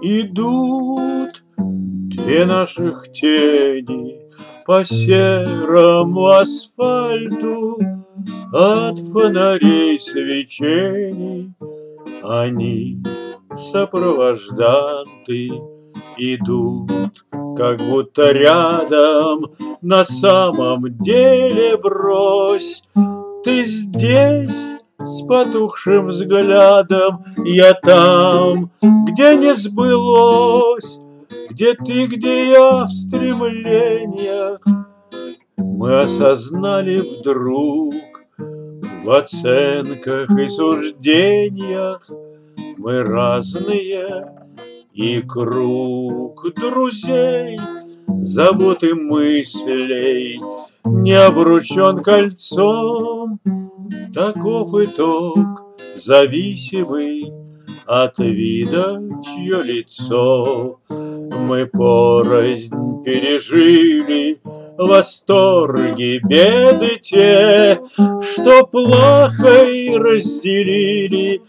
Идут две наших тени по серому асфальту, от фонарей свечений они сопровожданты. Идут, как будто рядом, на самом деле врозь. Ты здесь с потухшим взглядом, я там, где не сбылось, где ты, где я в стремлениях. Мы осознали вдруг в оценках и суждениях мы разные, и круг друзей, забот и мыслей не обручен кольцом. Таков итог, зависимый от вида, чье лицо. Мы порознь пережили восторги, беды те, что плахой разделили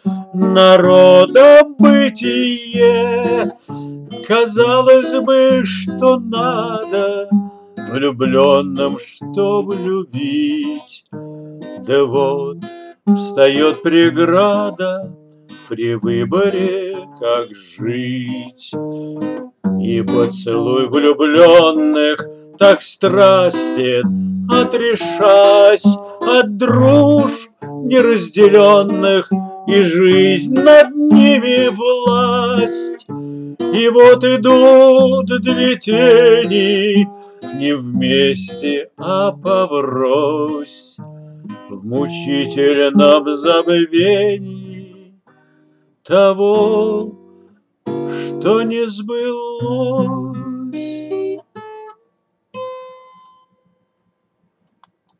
народобытие. Казалось бы, что надо влюбленным, чтоб любить, да вот встает преграда при выборе, как жить. И поцелуй влюбленных так страстен, отрешась от дружб неразделенных, и жизнь над ними власть. И вот идут две тени не вместе, а поврось, в мучительном забвении того, что не сбылось.